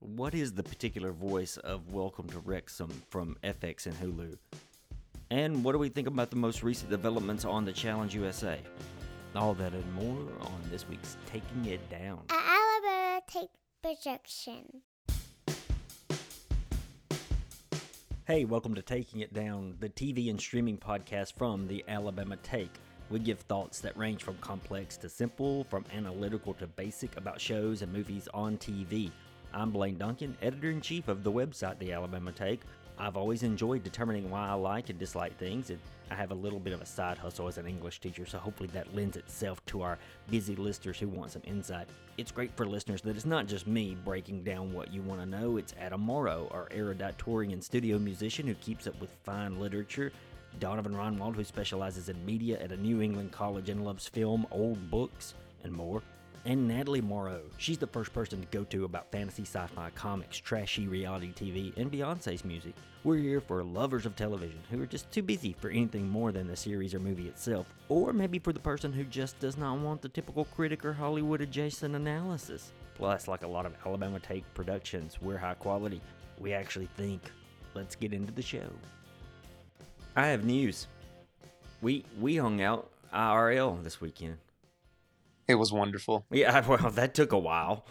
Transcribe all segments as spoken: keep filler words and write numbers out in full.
what is the particular voice of Welcome to Wrexham from F X and Hulu? And what do we think about the most recent developments on the Challenge U S A? All that and more on this week's Taking It Down. An Alabama Take projection. Hey, welcome to Taking It Down, the T V and streaming podcast from the Alabama Take. We give thoughts that range from complex to simple, from analytical to basic about shows and movies on T V. I'm Blaine Duncan, editor-in-chief of the website The Alabama Take. I've always enjoyed determining why I like and dislike things, and I have a little bit of a side hustle as an English teacher, so hopefully that lends itself to our busy listeners who want some insight. It's great for listeners that it's not just me breaking down what you want to know. It's Adam Morrow, our erudite touring and studio musician who keeps up with fine literature, Donovan Ronwald, who specializes in media at a New England college and loves film, old books, and more. And Natalie Morrow. She's the first person to go to about fantasy, sci-fi, comics, trashy reality T V, and Beyonce's music. We're here for lovers of television who are just too busy for anything more than the series or movie itself, or maybe for the person who just does not want the typical critic or Hollywood-adjacent analysis. Plus, like a lot of Alabama Take productions, we're high quality. We actually think. Let's get into the show. I have news. We we hung out I R L this weekend. It was wonderful. Yeah, well, that took a while.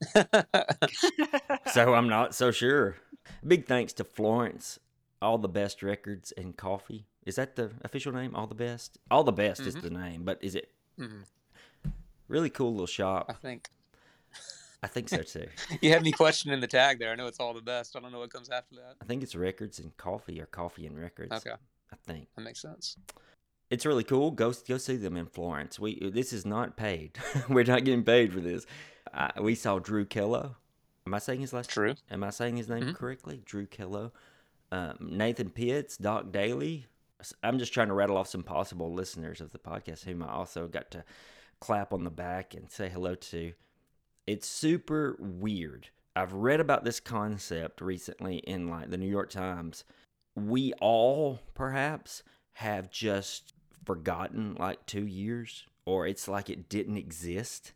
So I'm not so sure. Big thanks to Florence, All the Best Records and Coffee. Is that the official name? All the Best? All the Best mm-hmm. is the name, but is it? Mm-hmm. Really cool little shop. I think. I think so too. You had me questioning the tag there. I know it's All the Best. I don't know what comes after that. I think it's Records and Coffee or Coffee and Records. Okay. I think. That makes sense. It's really cool. Go go see them in Florence. We this is not paid. We're not getting paid for this. Uh, we saw Drew Kello. Am I saying his last True. Am I saying his name mm-hmm. correctly? Drew Kello. Um, Nathan Pitts, Doc Daly. I'm just trying to rattle off some possible listeners of the podcast whom I also got to clap on the back and say hello to. It's super weird. I've read about this concept recently in like the New York Times. We all perhaps have just forgotten like two years, or it's like it didn't exist.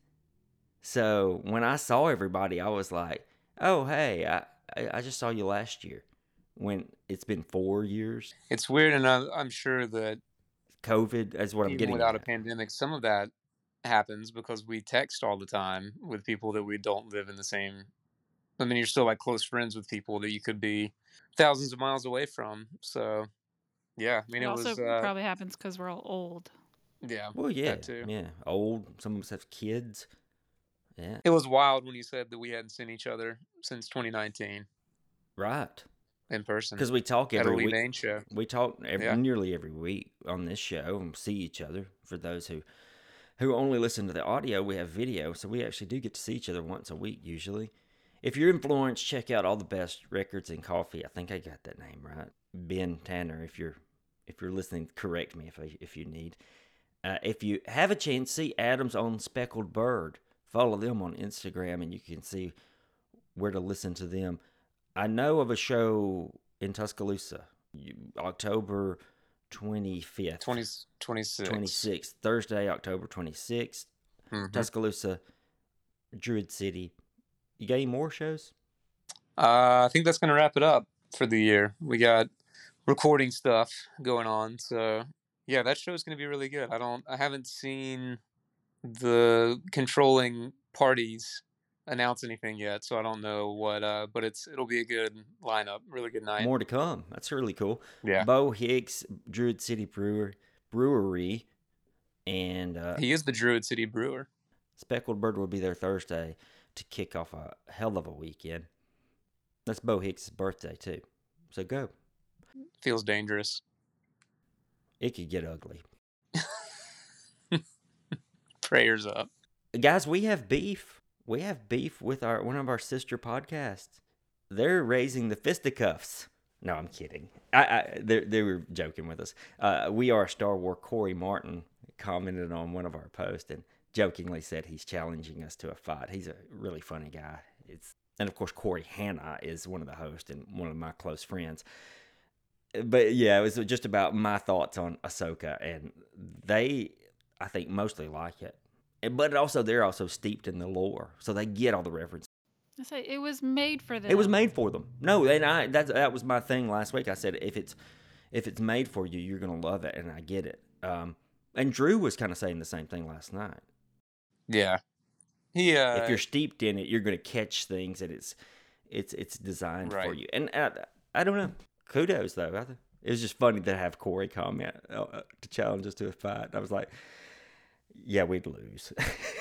So when I saw everybody, I was like, oh, hey, I, I just saw you last year, when it's been four years. It's weird, and I'm, I'm sure that COVID is what I'm getting without at. a pandemic, some of that happens because we text all the time with people that we don't live in the same. I mean, you're still like close friends with people that you could be thousands of miles away from. So yeah, I mean, it, it also was uh, probably happens because we're all old. Yeah. Well, yeah, that too. yeah, old. Some of us have kids. Yeah. It was wild when you said that we hadn't seen each other since twenty nineteen. Right. In person. Because we talk every At a Lee week. Bain show. We talk every, yeah. nearly every week on this show and see each other. For those who who only listen to the audio, we have video, so we actually do get to see each other once a week usually. If you're in Florence, check out All the Best Records and Coffee. I think I got that name right. Ben Tanner, if you're if you're listening, correct me if I, if you need. Uh, if you have a chance, see Adam's on Speckled Bird. Follow them on Instagram, and you can see where to listen to them. I know of a show in Tuscaloosa, October twenty-fifth. twenty, twenty-sixth. twenty-sixth. Thursday, October twenty-sixth. Mm-hmm. Tuscaloosa, Druid City. You got any more shows? Uh, I think that's going to wrap it up for the year. We got recording stuff going on. So, yeah, that show is going to be really good. I don't, I haven't seen the controlling parties announce anything yet, so I don't know what, uh, but it's, it'll be a good lineup, really good night. More to come. That's really cool. Yeah. Bo Hicks, Druid City Brewer, Brewery, and uh, he is the Druid City Brewer. Speckled Bird will be there Thursday to kick off a hell of a weekend. That's Bo Hicks' birthday too, so go. Feels dangerous. It could get ugly. Prayers up. Guys, we have beef. We have beef with our one of our sister podcasts. They're raising the fisticuffs. No, I'm kidding. I, I they they were joking with us. Uh, we are Star Wars. Corey Martin commented on one of our posts and jokingly said he's challenging us to a fight. He's a really funny guy. It's and of course Corey Hanna is one of the hosts and one of my close friends. But yeah, it was just about my thoughts on Ahsoka, and they, I think, mostly like it. But also, they're also steeped in the lore, so they get all the references. I say it was made for them. It was made for them. No, and I that that was my thing last week. I said if it's if it's made for you, you're gonna love it, and I get it. Um, and Drew was kind of saying the same thing last night. Yeah. He, uh, if you're steeped in it, you're gonna catch things that it's it's it's designed Right. for you. And I, I don't know. Kudos though. I, it was just funny to have Corey comment uh, to challenge us to a fight. I was like, yeah, we'd lose.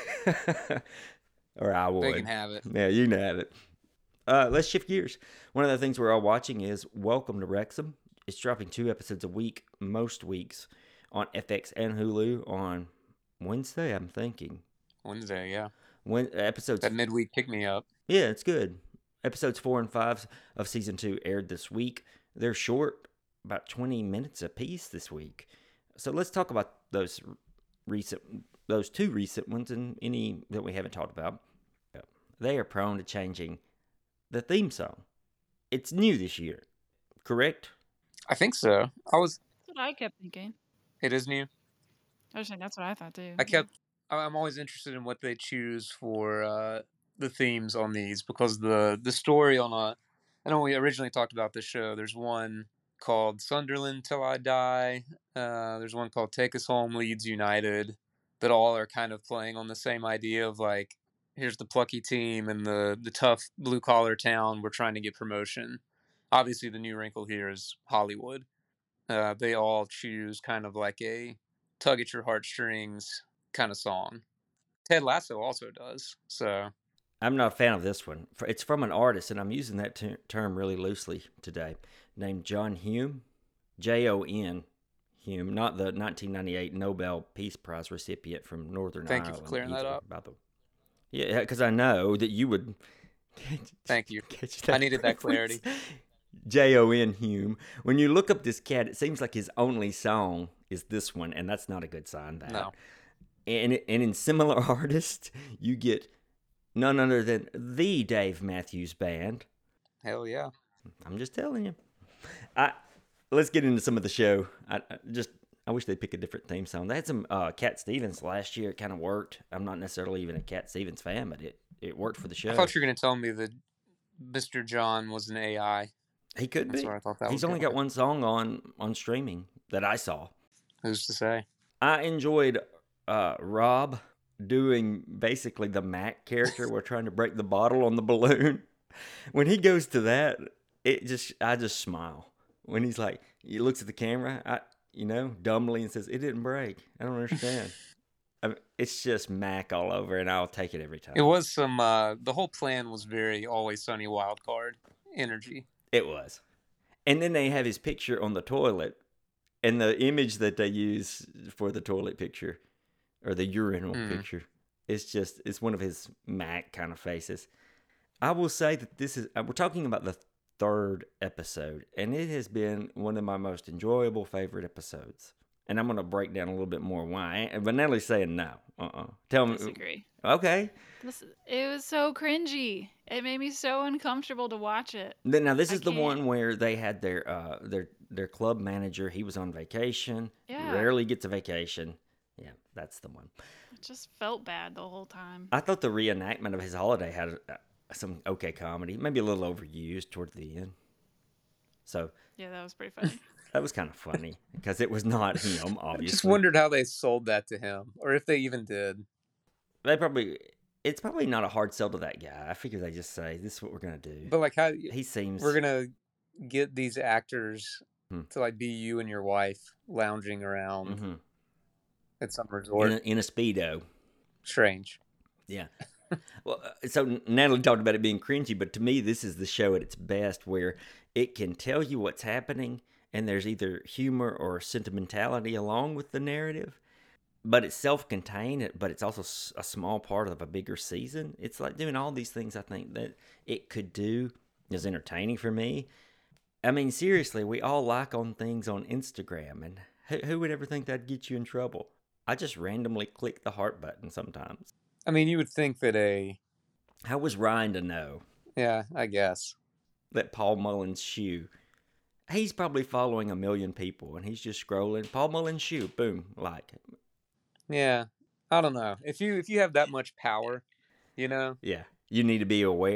Or I would. They can have it. Yeah, you can have it. Uh, let's shift gears. One of the things we're all watching is Welcome to Wrexham. It's dropping two episodes a week, most weeks, on F X and Hulu on Wednesday, I'm thinking. Wednesday, yeah. When episodes That midweek pick me up. Yeah, it's good. Episodes four and five of season two aired this week. They're short, about twenty minutes apiece this week. So let's talk about those recent, those two recent ones, and any that we haven't talked about. They are prone to changing the theme song. It's new this year, correct? I think so. I was. That's what I kept thinking. It is new. I was saying that's what I thought too. I kept. I'm always interested in what they choose for uh, the themes on these, because the the story on a. I know we originally talked about this show. There's one called Sunderland Till I Die. Uh, there's one called Take Us Home, Leeds United. That all are kind of playing on the same idea of like, here's the plucky team and the the tough blue collar town. We're trying to get promotion. Obviously, the new wrinkle here is Hollywood. Uh, they all choose kind of like a tug at your heartstrings kind of song. Ted Lasso also does. So I'm not a fan of this one. It's from an artist, and I'm using that ter- term really loosely today, named John Hume, J O N Hume, not the nineteen ninety-eight Nobel Peace Prize recipient from Northern Thank Ireland. you for clearing that either, up. By the Yeah, because I know that you would. Thank you. catch that I needed that clarity. J O N Hume. When you look up this cat, it seems like his only song is this one, and that's not a good sign. That. No. And and in similar artists, you get none other than the Dave Matthews Band. Hell yeah. I'm just telling you. I let's get into some of the show. I, I just I wish they'd pick a different theme song. They had some uh, Cat Stevens last year. It kind of worked. I'm not necessarily even a Cat Stevens fan, but it, it worked for the show. I thought you were going to tell me that Mister John was an A I. He could That's be. where I thought that He's was only going. got one song on on streaming that I saw. Who's to say? I enjoyed uh, Rob doing basically the Mac character. We're trying to break the bottle on the balloon. When he goes to that, it just I just smile. When he's like, he looks at the camera, I you know, dumbly and says, "It didn't break. I don't understand." I mean, it's just Mac all over, and I'll take it every time. It was some. Uh, the whole plan was very Always Sunny wild card energy. It was. And then they have his picture on the toilet, and the image that they use for the toilet picture, or the urinal Mm. picture, it's just, it's one of his Mac kind of faces. I will say that this is, we're talking about the third episode, and it has been one of my most enjoyable favorite episodes. And I'm going to break down a little bit more why. Vanelli's saying no. Uh-uh. Tell me. Disagree. Okay. This, it was so cringy. It made me so uncomfortable to watch it. Then now this I is the can't. one where they had their uh their their club manager. He was on vacation. Yeah. Rarely gets a vacation. Yeah, that's the one. It just felt bad the whole time. I thought the reenactment of his holiday had uh, some okay comedy, maybe a little overused toward the end. So Yeah, that was pretty funny. that was kind of funny because it was not him. I Obviously, just wondered how they sold that to him, or if they even did. they probably. It's probably not a hard sell to that guy. I figure they just say, "This is what we're gonna do." But like, how He seems. we're gonna get these actors Hmm. to like be you and your wife lounging around Mhm. at some in resort? a, in a speedo. Strange. Yeah. Well, uh, so Natalie talked about it being cringy, but to me, this is the show at its best where it can tell you what's happening, and there's either humor or sentimentality along with the narrative, but it's self-contained, but it's also s- a small part of a bigger season. It's like doing all these things I think that it could do is entertaining for me. I mean, seriously, we all like on things on Instagram, and who, who would ever think that'd get you in trouble? I just randomly click the heart button sometimes. I mean, you would think that a How was Ryan to know yeah, I guess. that Paul Mullins' shoe? He's probably following a million people, and he's just scrolling. Paul Mullins' shoe, boom, like. Yeah, I don't know. If you if you have that much power, you know, Yeah, you need to be aware.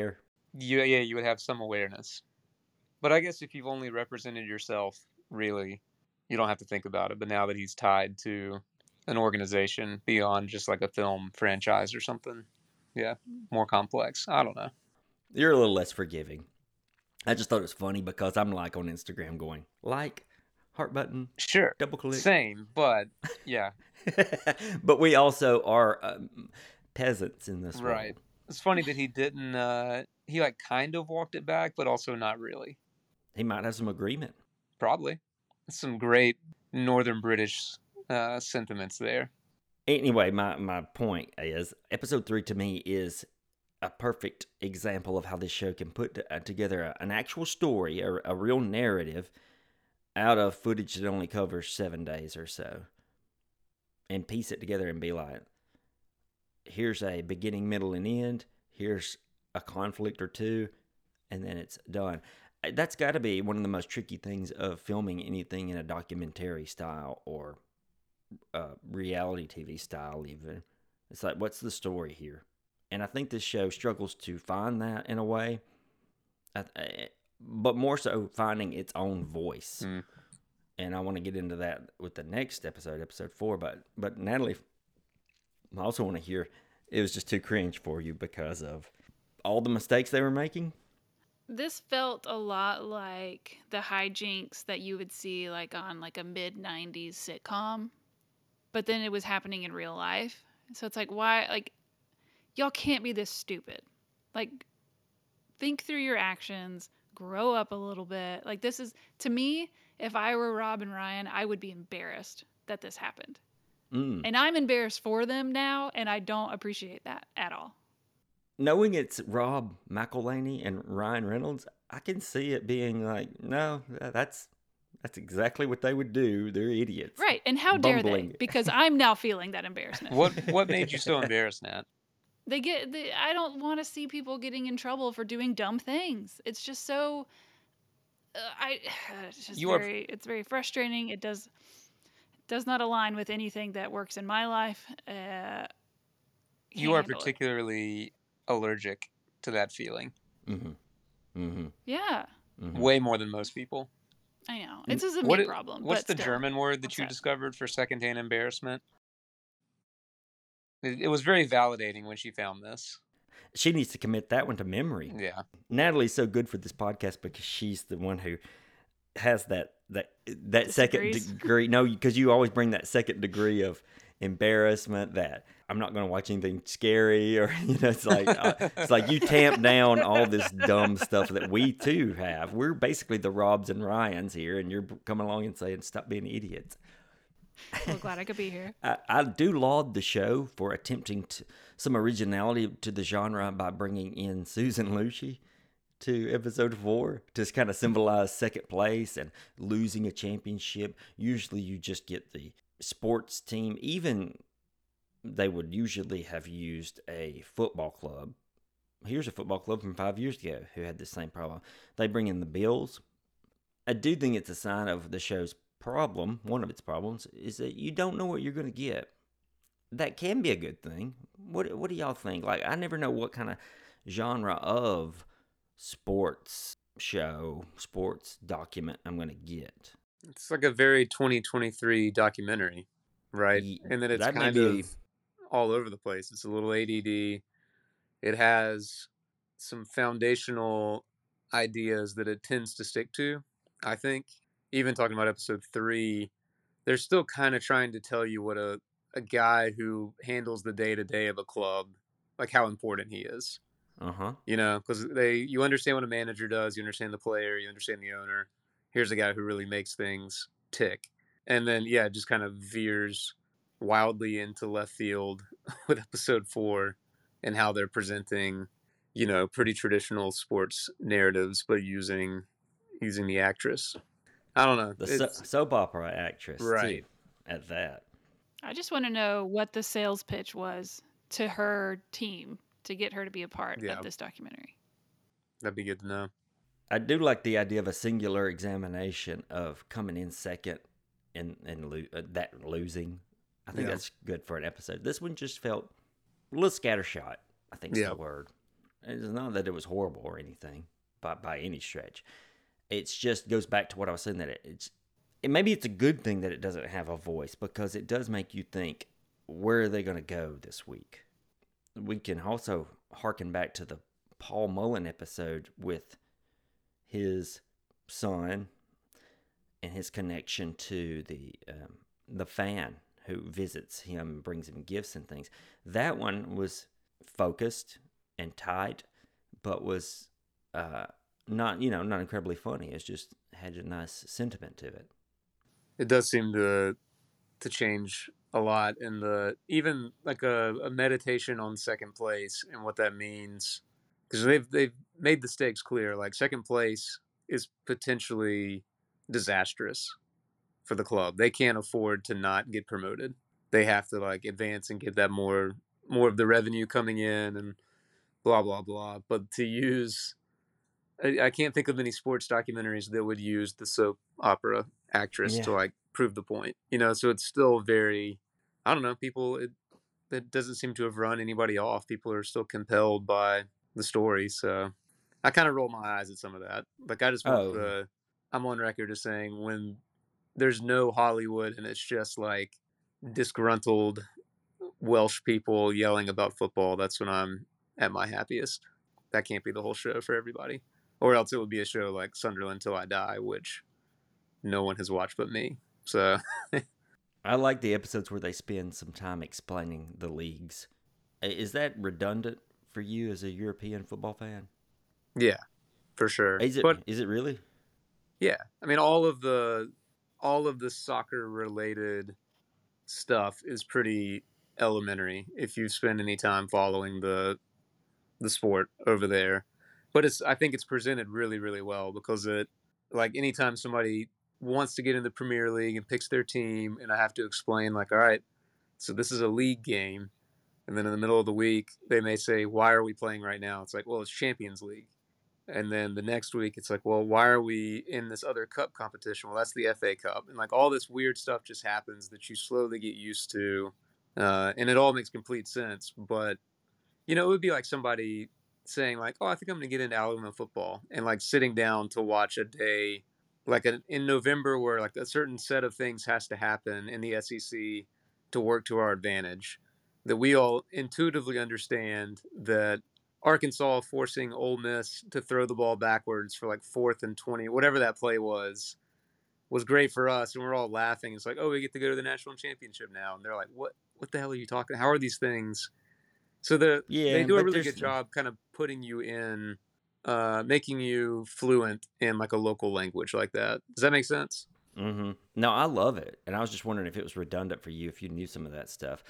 you yeah, you would have some awareness. But I guess if you've only represented yourself, really, you don't have to think about it. But now that he's tied to an organization beyond just like a film franchise or something, yeah, more complex. I don't know. You're a little less forgiving. I just thought it was funny because I'm like on Instagram going, like, heart button, Sure, double click. same, but yeah, But we also are um, peasants in this right. world. It's funny that he didn't. Uh, he like kind of walked it back, but also not really. He might have some agreement. Probably some great Northern British uh, sentiments there. Anyway, my, my point is episode three to me is a perfect example of how this show can put to, uh, together a, an actual story, a, a real narrative, out of footage that only covers seven days or so, and piece it together and be like, here's a beginning, middle, and end. Here's a conflict or two, and then it's done. That's got to be one of the most tricky things of filming anything in a documentary style or uh, reality T V style even. It's like, what's the story here? And I think this show struggles to find that in a way, but more so finding its own voice. Mm. And I want to get into that with the next episode, episode four. But, but Natalie, I also want to hear, it was just too cringe for you because of all the mistakes they were making. This felt a lot like the hijinks that you would see like on like a mid nineties sitcom, but then it was happening in real life. So it's like, why, like, y'all can't be this stupid. Like, think through your actions, grow up a little bit. Like, this is, to me, if I were Rob and Ryan, I would be embarrassed that this happened. Mm. And I'm embarrassed for them now, and I don't appreciate that at all. Knowing it's Rob McElhenney and Ryan Reynolds, I can see it being like, no, that's that's exactly what they would do. They're idiots. Right. And how dare Bumbling. they? Because I'm now feeling that embarrassment. What what made you so embarrassed, Nat? They get. They, I don't want to see people getting in trouble for doing dumb things. It's just so. Uh, I. It's just You are- very. It's very frustrating. It does. Does not align with anything that works in my life. Uh, You are can't handle it. particularly allergic to that feeling, Mm-hmm. Mm-hmm. Yeah, Mm-hmm. way more than most people. I know. It's just a What me i- problem. What's but the still. German word that What's you that? discovered for secondhand embarrassment? It, it was very validating when she found this. She needs to commit that one to memory. Yeah. Natalie's so good for this podcast because she's the one who has that that that second Disagrees. degree. No, because you always bring that second degree of embarrassment. That I'm not going to watch anything scary, or you know, it's like uh, it's like you tamp down all this dumb stuff that we too have. We're basically the Robs and Ryans here, and you're coming along and saying, "Stop being idiots." Well, glad I could be here. I, I do laud the show for attempting to, some originality to the genre by bringing in Susan Lucci to episode four to kind of symbolize second place and losing a championship. Usually you just get the sports team. Even they would usually have used a football club. Here's a football club from five years ago who had the same problem. They bring in the Bills. I do think it's a sign of the show's problem. One of its problems is that you don't know what you're going to get. That can be a good thing. What What do y'all think? Like, I never know what kind of genre of sports show, sports document I'm going to get. It's like a very twenty twenty-three documentary, right? Ye- And then it's that may kind be- of all over the place. It's a little A D D. It has some foundational ideas that it tends to stick to, I think. Even talking about episode three, they're still kind of trying to tell you what a, a guy who handles the day-to-day of a club, like how important he is. Uh-huh. You know, because they you understand what a manager does, you understand the player, you understand the owner. Here's a guy who really makes things tick. And then, yeah, it just kind of veers wildly into left field with episode four and how they're presenting, you know, pretty traditional sports narratives, but using using the actress. I don't know. The so- It's- soap opera actress, Right. too, at that. I just want to know what the sales pitch was to her team to get her to be a part Yeah. of this documentary. That'd be good to know. I do like the idea of a singular examination of coming in second and, and lo- uh, that losing. I think Yeah. that's good for an episode. This one just felt a little scattershot, I think is Yeah. the word. It's not that it was horrible or anything by by any stretch. It's just goes back to what I was saying that it, it's it, maybe it's a good thing that it doesn't have a voice because it does make you think, where are they going to go this week? We can also harken back to the Paul Mullen episode with his son and his connection to the um, the fan who visits him and brings him gifts and things. That one was focused and tight, but was uh, not, you know, not incredibly funny. It's just had a nice sentiment to it. It does seem to to change a lot in the even like a, a meditation on second place and what that means, because they've they've made the stakes clear. Like second place is potentially disastrous for the club. They can't afford to not get promoted. They have to like advance and get that more more of the revenue coming in and blah blah blah. But to use, I, I can't think of any sports documentaries that would use the soap opera actress Yeah. to like prove the point. You know, so it's still very, I don't know, people. It it doesn't seem to have run anybody off. People are still compelled by the story. So I kind of roll my eyes at some of that. Like I just want Oh, the, I'm on record as saying when there's no Hollywood and it's just like disgruntled Welsh people yelling about football, that's when I'm at my happiest. That can't be the whole show for everybody. Or else it would be a show like Sunderland Till I Die, which no one has watched but me. So I like the episodes where they spend some time explaining the leagues. I- Is that redundant for you as a European football fan? yeah, for sure. Is it? But Is it really? yeah, I mean all of the all of the soccer related stuff is pretty elementary if you spend any time following the the sport over there. But it's I think it's presented really, really well because it like anytime somebody wants to get in the Premier League and picks their team and I have to explain like, all right, so this is a league game. And then in the middle of the week, they may say, why are we playing right now? It's like, well, it's Champions League. And then the next week, it's like, well, why are we in this other cup competition? Well, that's the F A Cup. And like all this weird stuff just happens that you slowly get used to. Uh, and it all makes complete sense. But, you know, it would be like somebody saying like, oh, I think I'm going to get into Alabama football and like sitting down to watch a day like a, in November where like a certain set of things has to happen in the S E C to work to our advantage, that we all intuitively understand that Arkansas forcing Ole Miss to throw the ball backwards for like fourth and twenty, whatever that play was, was great for us. And we're all laughing. It's like, oh, we get to go to the national championship now. And they're like, what, what the hell are you talking? How are these things? So the, Yeah, they do a but really there's good job kind of putting you in, uh, making you fluent in like a local language like that. Does that make sense? Mm-hmm. No, I love it, and I was just wondering if it was redundant for you if you knew some of that stuff.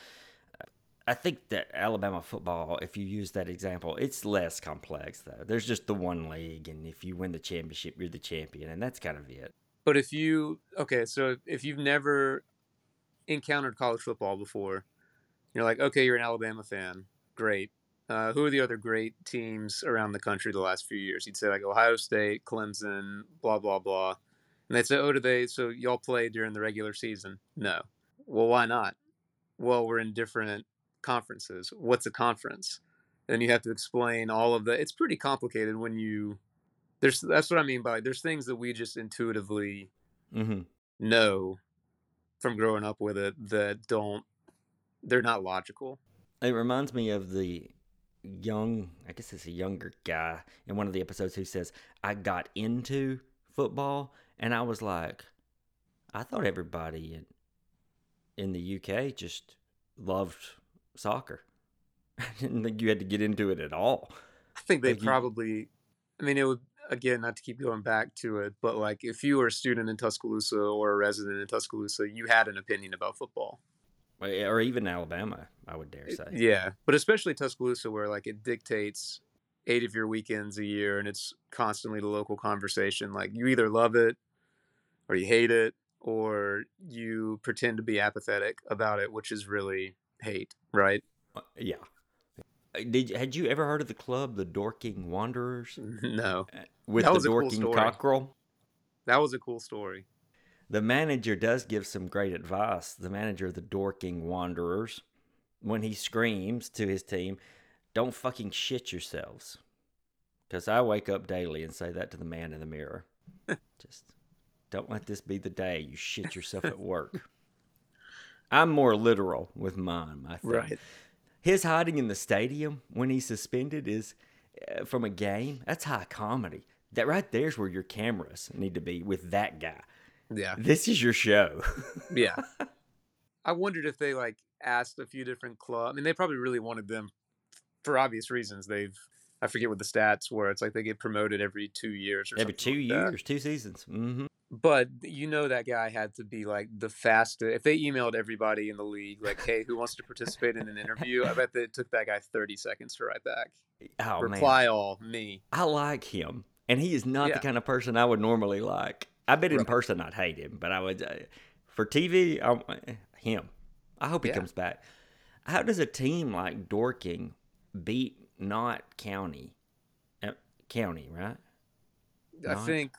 I think that Alabama football, if you use that example, it's less complex though. There's just the one league, and if you win the championship, you're the champion, and that's kind of it. But if you, okay, so if you've never encountered college football before, you're like, okay, you're an Alabama fan. Great. Uh, who are the other great teams around the country the last few years? You'd say like Ohio State, Clemson, blah, blah, blah. And they'd say, oh, do they, so y'all play during the regular season? No. Well, why not? Well, we're in different conferences. What's a conference? And you have to explain all of the, it's pretty complicated when you, there's, that's what I mean by, there's things that we just intuitively Mm-hmm. know from growing up with it that don't, they're not logical. It reminds me of the young, I guess it's a younger guy in one of the episodes who says, I got into football, and I was like, I thought everybody in, in the U K just loved soccer. I didn't think you had to get into it at all. I think they Like you, probably, I mean, it would, again, not to keep going back to it, but like if you were a student in Tuscaloosa or a resident in Tuscaloosa, you had an opinion about football. or even Alabama, I would dare It- say. yeah, but especially Tuscaloosa, where like it dictates eight of your weekends a year and it's constantly the local conversation. Like you either love it or you hate it or you pretend to be apathetic about it, which is really hate, right? Uh, Yeah. Uh, Did had you ever heard of the club, the Dorking Wanderers, No, Uh, with that the was a cool Dorking story. Cockerel? That was a cool story. The manager does give some great advice. The manager of the Dorking Wanderers, when he screams to his team, don't fucking shit yourselves. Because I wake up daily and say that to the man in the mirror. Just don't let this be the day you shit yourself at work. I'm more literal with mine, I think. Right. His hiding in the stadium when he's suspended is uh, from a game. That's high comedy. That right there's where your cameras need to be with that guy. Yeah. This is your show. Yeah. I wondered if they like asked a few different clubs. I mean, they probably really wanted them for obvious reasons. They've, I forget what the stats were. It's like they get promoted every two years or Every something. two like that. years, two seasons. Mm-hmm. But you know that guy had to be like the fastest. If they emailed everybody in the league, like, "Hey, who wants to participate in an interview?" I bet that it took that guy thirty seconds to write back. Oh, Reply man. all, me. I like him, and he is not Yeah. the kind of person I would normally like. I bet in Right. person I'd hate him, but I would uh, for T V. I'm, him. I hope he Yeah. comes back. How does a team like Dorking beat not County? Uh, County, right? I Not? think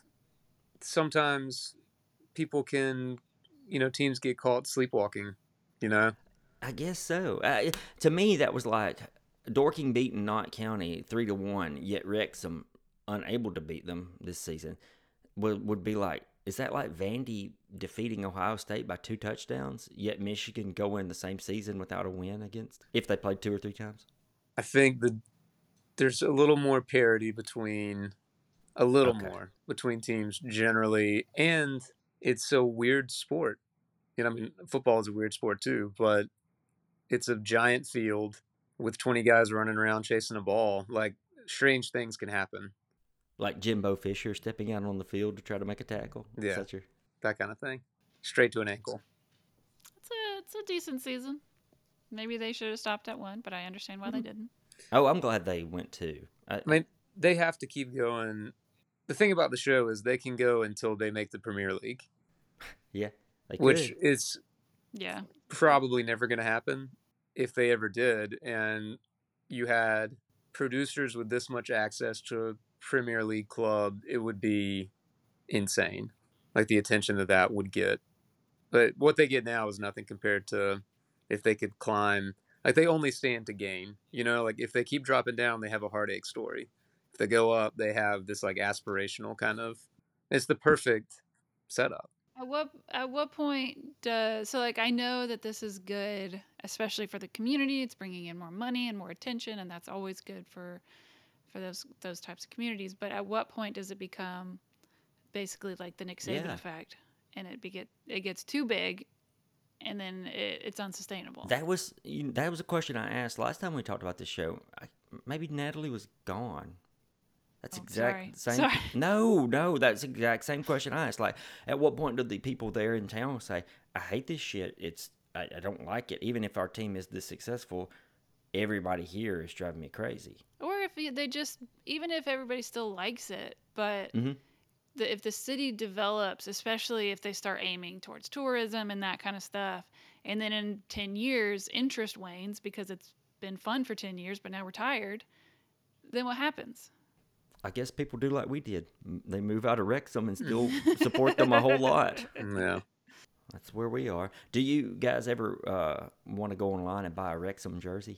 sometimes people can, you know, teams get caught sleepwalking, you know? I guess so. Uh, to me, that was like Dorking beating Knott County three to one, yet Wrexham unable to beat them this season. Would would be like, is that like Vandy defeating Ohio State by two touchdowns, yet Michigan go in the same season without a win against if they played two or three times? I think the there's a little more parity between a little Okay. more between teams generally, and it's a weird sport. You know, I mean, football is a weird sport too, but it's a giant field with twenty guys running around chasing a ball. Like, strange things can happen. Like Jimbo Fisher stepping out on the field to try to make a tackle. Is Yeah. that your- That kind of thing. Straight to an ankle. It's a it's a decent season. Maybe they should have stopped at one, but I understand why they didn't. Oh, I'm glad they went two. I, I mean, they have to keep going. The thing about the show is they can go until they make the Premier League, yeah, they which could. is Yeah. probably never going to happen if they ever did. And you had producers with this much access to a Premier League club, it would be insane. Like the attention that that would get. But what they get now is nothing compared to if they could climb. Like, they only stand to gain. You know, like if they keep dropping down, they have a heartache story. If they go up, they have this like aspirational kind of. It's the perfect setup. At what at what point does so like I know that this is good, especially for the community. It's bringing in more money and more attention, and that's always good for for those those types of communities. But at what point does it become basically like the Nick Saban Yeah. effect, and it be get it gets too big, and then it, it's unsustainable? That was you that was a question I asked last time we talked about this show. I, maybe Natalie was gone. That's Oh, exact sorry. same. Sorry. No, no, that's the exact same question I asked. Like, at what point do the people there in town say, "I hate this shit. It's I, I don't like it. Even if our team is this successful, everybody here is driving me crazy." Or if you- they just, even if everybody still likes it, but Mhm. the, if the city develops, especially if they start aiming towards tourism and that kind of stuff, and then in ten years, interest wanes because it's been fun for ten years, but now we're tired, then what happens? I guess people do like we did. M- They move out of Wrexham and still support them a whole lot. Yeah. That's where we are. Do you guys ever uh, want to go online and buy a Wrexham jersey?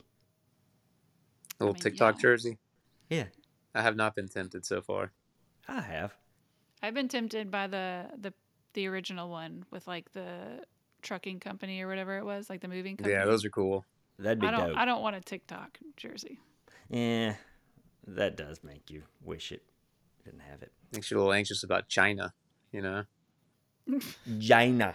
A little mean, TikTok yeah. jersey. Yeah, I have not been tempted so far. I have. I've been tempted by the the the original one with like the trucking company or whatever it was, like the moving company. Yeah, those are cool. That'd be I don't dope. I don't want a TikTok jersey. Yeah, that does make you wish it didn't have it. Makes you a little anxious about China, you know? China.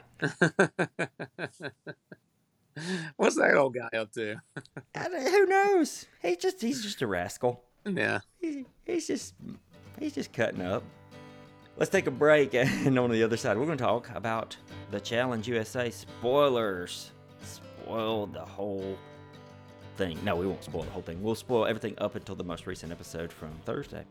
What's that old guy up to? I don't- who knows? He's just he's just a rascal. Yeah. He, he's just he's just cutting up. Let's take a break, and on the other side, we're going to talk about the Challenge U S A spoilers. Spoil the whole thing. No, we won't spoil the whole thing. We'll spoil everything up until the most recent episode from Thursday.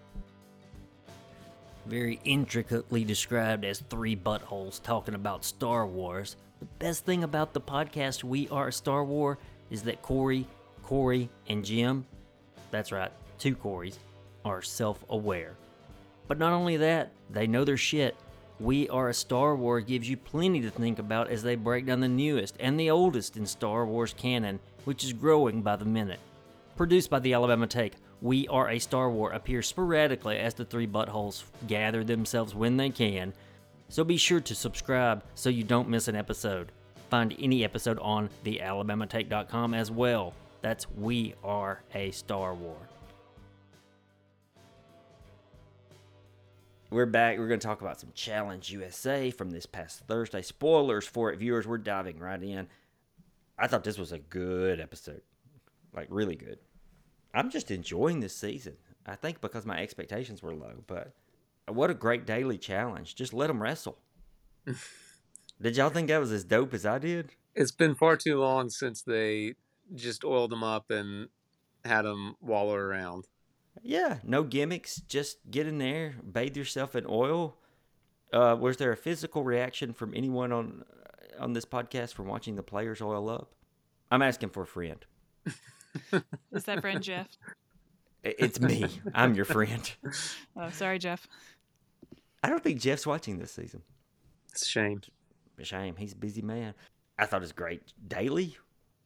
Very intricately described as three buttholes talking about Star Wars. The best thing about the podcast We Are Star Wars is that Corey, Corey, and Jim, that's right, two Corys, are self-aware. But not only that, they know their shit. We Are a Star Wars gives you plenty to think about as they break down the newest and the oldest in Star Wars canon, which is growing by the minute. Produced by the Alabama Take, We Are a Star War appears sporadically as the three buttholes gather themselves when they can, so be sure to subscribe so you don't miss an episode. Find any episode on the alabama take dot com as well. That's We Are a Star War. We're back. We're going to talk about some Challenge U S A from this past Thursday. Spoilers for it, viewers. We're diving right in. I thought this was a good episode. Like, really good. I'm just enjoying this season. I think because my expectations were low, but what a great daily challenge. Just let them wrestle. Did y'all think that was as dope as I did? It's been far too long since they just oiled them up and had them wallow around. Yeah, no gimmicks. Just get in there, bathe yourself in oil. Uh, was there a physical reaction from anyone on on this podcast from watching the players oil up? I'm asking for a friend. Is that friend Jeff? It's me. I'm your friend. Oh, sorry, Jeff. I don't think Jeff's watching this season. It's a shame. A shame. He's a busy man. I thought it was great. Daily?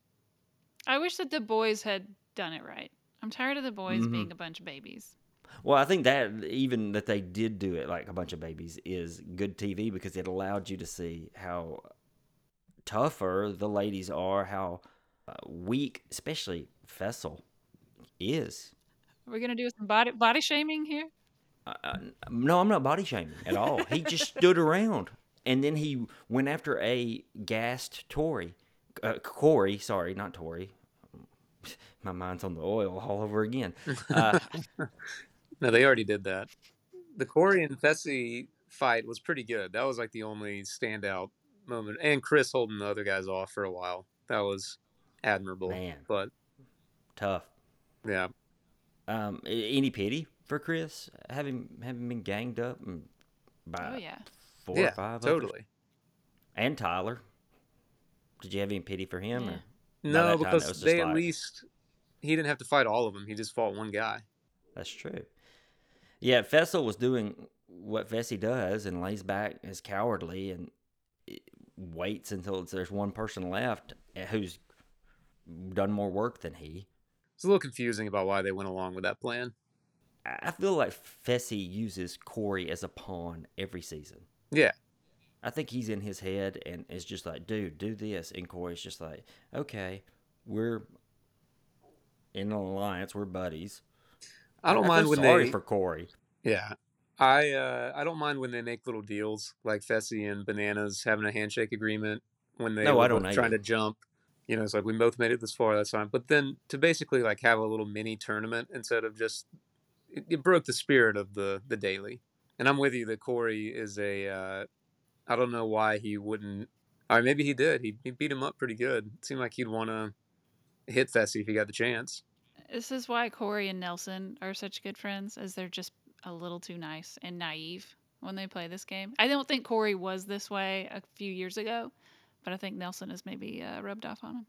I wish that the boys had done it right. I'm tired of the boys Mhm. being a bunch of babies. Well, I think that even that they did do it like a bunch of babies is good T V because it allowed you to see how tougher the ladies are, how uh, weak, especially Fessel, is. Are we gonna do some body body shaming here? Uh, uh, no, I'm not body shaming at all. He just stood around, and then he went after a gassed Tory, uh, Corey. Sorry, not Tory. My mind's on the oil all over again. Uh, No, they already did that. The Corey and Fessy fight was pretty good. That was like the only standout moment. And Chris holding the other guys off for a while. That was admirable. Man. But, tough. yeah. Um, a- any pity for Chris having having been ganged up and by Oh yeah. four yeah, or five others? totally. And Tyler. Did you have any pity for him? Yeah. Or? By No, that time, it because was just they at like- least, he didn't have to fight all of them. He just fought one guy. That's true. Yeah, Fessel was doing what Fessy does and lays back as cowardly and waits until there's one person left who's done more work than he. It's a little confusing about why they went along with that plan. I feel like Fessy uses Corey as a pawn every season. Yeah. I think he's in his head and is just like, dude, do this. And Corey's just like, okay, we're in an alliance. We're buddies. I don't I mind feel when sorry they... for Corey. Yeah. I uh, I don't mind when they make little deals like Fessy and Bananas having a handshake agreement when they No, were I don't both either. trying to jump. You know, it's like we both made it this far, that's fine. But then to basically like have a little mini tournament instead of just it, it broke the spirit of the the daily. And I'm with you that Corey is a uh, I don't know why he wouldn't. Or maybe he did. He he beat him up pretty good. It seemed like he'd want to hit Fessy if he got the chance. This is why Corey and Nelson are such good friends, as they're just a little too nice and naive when they play this game. I don't think Corey was this way a few years ago, but I think Nelson has maybe uh, rubbed off on him.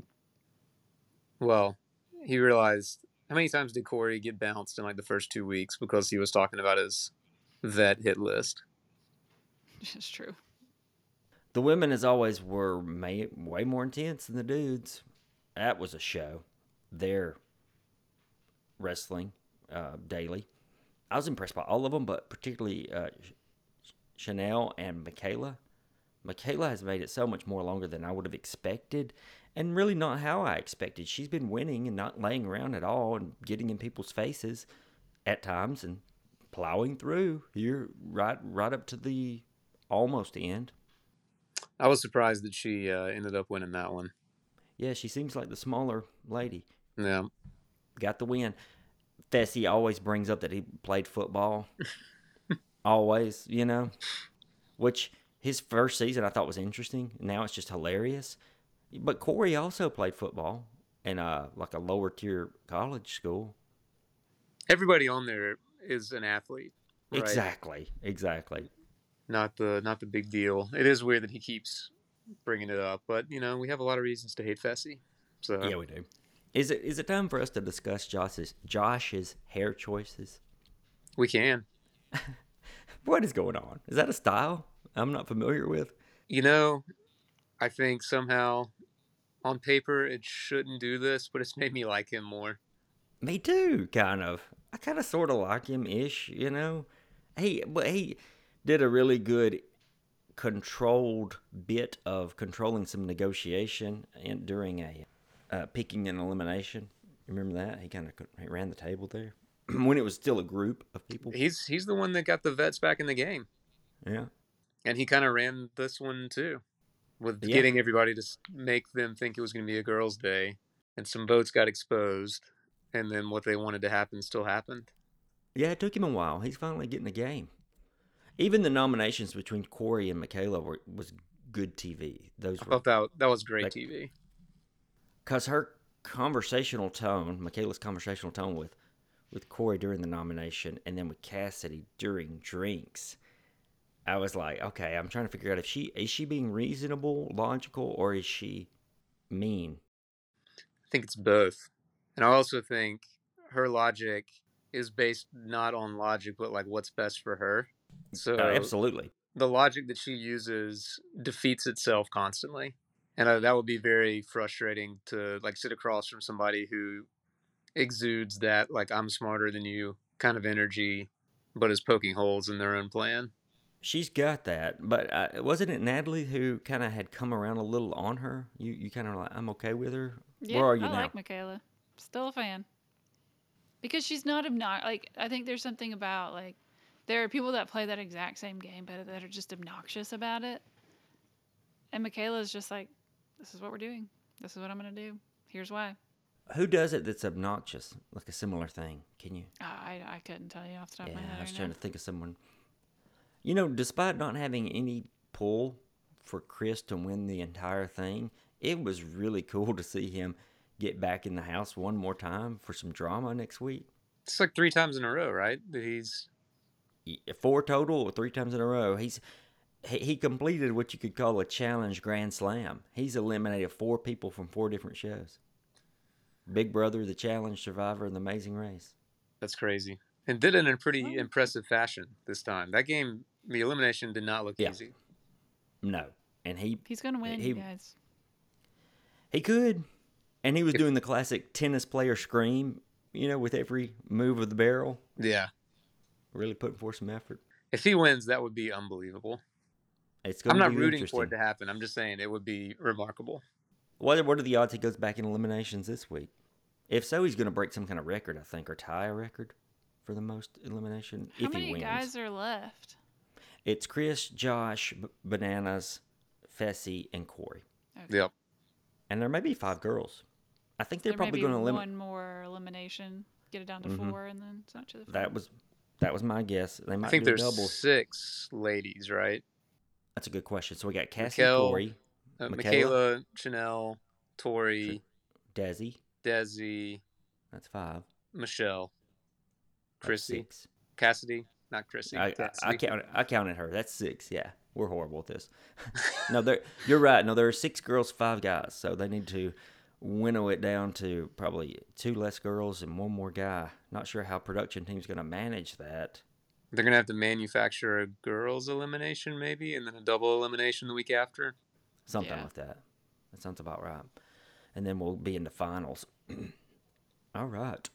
Well, he realized how many times did Corey get bounced in like the first two weeks because he was talking about his vet hit list. It's true. The women, as always, were may, way more intense than the dudes. That was a show. Their wrestling uh, daily. I was impressed by all of them, but particularly uh, Chanel and Michaela. Michaela has made it so much more longer than I would have expected, and really not how I expected. She's been winning and not laying around at all and getting in people's faces at times and plowing through here right right up to the almost end. I was surprised that she uh, ended up winning that one. Yeah, she seems like the smaller lady. Yeah. Got the win. Fessy always brings up that he played football. Always, you know. Which his first season I thought was interesting. Now it's just hilarious. But Corey also played football in uh like a lower tier college school. Everybody on there is an athlete. Right? Exactly. Exactly. Not the not the big deal. It is weird that he keeps bringing it up, but you know we have a lot of reasons to hate Fessy. So Yeah, we do. Is it is it time for us to discuss Josh's Josh's hair choices? we can. What is going on? Is that a style I'm not familiar with? You know, I think somehow on paper it shouldn't do this, but it's made me like him more. Me too, kind of. I kind of sort of like him ish, you know. He but he did a really good controlled bit of controlling some negotiation in, during a uh, picking and elimination. Remember that? He kind of he ran the table there when it was still a group of people. He's he's the one that got the vets back in the game. Yeah. And he kind of ran this one too, with Yeah. getting everybody to make them think it was going to be a girls' day, and some votes got exposed, and then what they wanted to happen still happened. Yeah, it took him a while. He's finally getting the game. Even the nominations between Corey and Michaela were was good T V. Those I were thought that that was great like, T V. Because her conversational tone, Michaela's conversational tone with, with Corey during the nomination and then with Cassidy during drinks, I was like, okay, I'm trying to figure out if she, is she being reasonable, logical, or is she mean? I think it's both. And I also think her logic is based not on logic, but like what's best for her. So Uh, absolutely. The logic that she uses defeats itself constantly. And uh, that would be very frustrating to like sit across from somebody who exudes that like I'm smarter than you kind of energy, but is poking holes in their own plan. She's got that, but uh, wasn't it Natalie who kind of had come around a little on her? You you kind of like, I'm okay with her. Yeah, Where are you I now? like Michaela. Still a fan. Because she's not obnoxious. Like, I think there's something about, like, there are people that play that exact same game, but that are just obnoxious about it. And Michaela's just like, this is what we're doing. This is what I'm going to do. Here's why. Who does it that's obnoxious? Like a similar thing? Can you? I, I couldn't tell you off the top Yeah, of my head I was right trying now. to think of someone. You know, despite not having any pull for Chris to win the entire thing, it was really cool to see him get back in the house one more time for some drama next week. It's like three times in a row, right? That he's four total, or three times in a row. He's he, he completed what you could call a challenge grand slam. He's eliminated four people from four different shows. Big Brother, The Challenge, Survivor, and The Amazing Race. That's crazy. And did it in a pretty Oh. impressive fashion this time. That game, the elimination did not look Yeah. easy. No, and he He's going to win, he, you guys. He could. And he was If- doing the classic tennis player scream, you know, with every move of the barrel. Yeah. Really putting forth some effort. If he wins, that would be unbelievable. It's going I'm to not be rooting interesting. for it to happen. I'm just saying it would be remarkable. What, what are the odds he goes back in eliminations this week? If so, he's going to break some kind of record, I think, or tie a record for the most elimination How if many he wins. guys are left? It's Chris, Josh, B- Bananas, Fessy, and Corey. Okay. Yep. And there may be five girls. I think they're There probably may be going to limit. one more elimination, get it down to Mhm. four, and then it's not to the four. That was that was my guess. They might I think do a there's double. six ladies, right? That's a good question. So we got Cassie, Mikkel, Corey, Uh, Michaela? Michaela, Chanel, Tori, Desi. Desi, That's five. Michelle, That's Chrissy, six. Cassidy, not Chrissy. I, I, Cassidy. I counted. I counted her. That's six. Yeah, we're horrible at this. no, there. You're right. No, there are six girls, five guys. So they need to winnow it down to probably two less girls and one more guy. Not sure how production team's going to manage that. They're gonna have to manufacture a girls' elimination, maybe, and then a double elimination the week after. Something Yeah. like that. That sounds about right. And then we'll be in the finals. All right.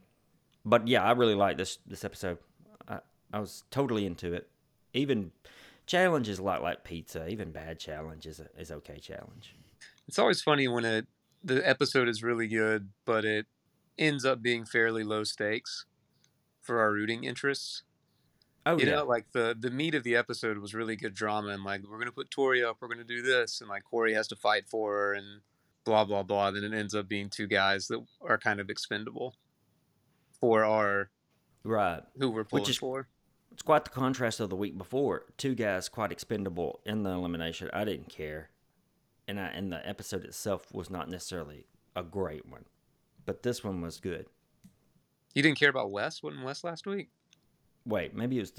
But yeah, I really like this this episode. I, I was totally into it. Even challenges like like pizza, even bad challenge is a, is okay challenge. It's always funny when it the episode is really good, but it ends up being fairly low stakes for our rooting interests. Oh you yeah. know, like the the meat of the episode was really good drama, and like we're gonna put Tori up, we're gonna do this, and like Corey has to fight for her, and blah blah blah. Then it ends up being two guys that are kind of expendable for our Right. who we're pulling Which is for. It's quite the contrast of the week before. Two guys quite expendable in the elimination. I didn't care. And I, and the episode itself was not necessarily a great one. But this one was good. You didn't care about Wes? Wasn't Wes last week? Wait, maybe it was the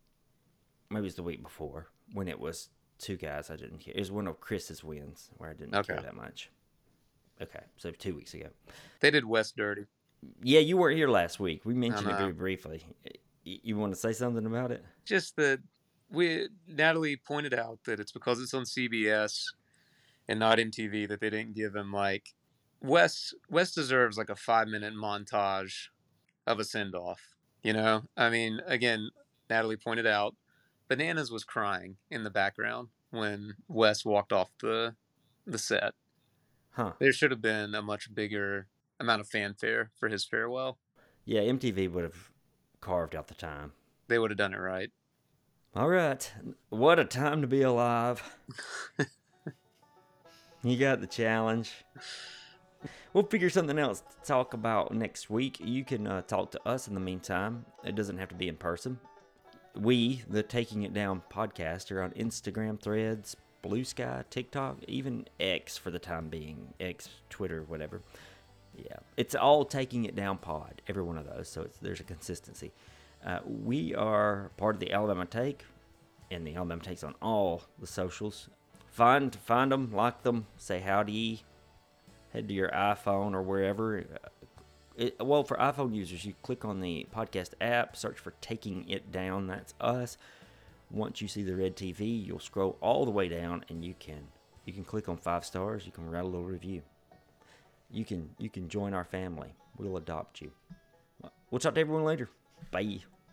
maybe it was the week before when it was two guys I didn't care. It was one of Chris's wins where I didn't Okay. care that much. Okay, so two weeks ago. They did Wes dirty. Yeah, you weren't here last week. We mentioned it know. very briefly. Y- You want to say something about it? Just that we Natalie pointed out that it's because it's on C B S and not M T V that they didn't give him like Wes Wes deserves like a five minute montage of a send off. You know, I mean, again, Natalie pointed out, Bananas was crying in the background when Wes walked off the the set. Huh. There should have been a much bigger amount of fanfare for his farewell. Yeah, M T V would have carved out the time. They would have done it right. All right. What a time to be alive. You got the challenge. We'll figure something else to talk about next week. You can uh, talk to us in the meantime. It doesn't have to be in person. We, the Taking It Down podcast, are on Instagram, Threads, Blue Sky, TikTok, even X for the time being. X, Twitter, whatever. Yeah, it's all Taking It Down pod, every one of those, so it's, there's a consistency. Uh, we are part of the Alabama Take, and the Alabama Take's on all the socials. Find find them, like them, say howdy, head to your iPhone or wherever. It, well, for iPhone users, you click on the podcast app, search for Taking It Down, that's us. Once you see the red T V, you'll scroll all the way down, and you can you can click on five stars, you can write a little review. You can you can join our family. We'll adopt you. We'll talk to everyone later. Bye.